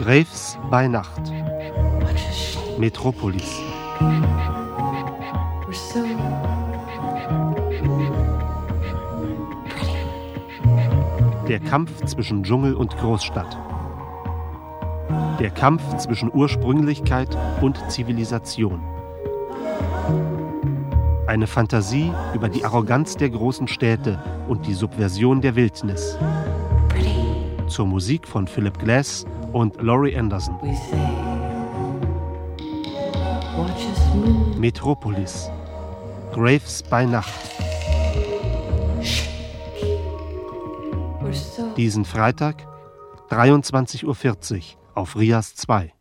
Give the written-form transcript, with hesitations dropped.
Graves bei Nacht. Metropolis. Der Kampf zwischen Dschungel und Großstadt. Der Kampf zwischen Ursprünglichkeit und Zivilisation. Eine Fantasie über die Arroganz der großen Städte und die Subversion der Wildnis. Zur Musik von Philip Glass und Laurie Anderson. Metropolis. Graves bei Nacht. Diesen Freitag, 23:40 Uhr auf RIAS 2.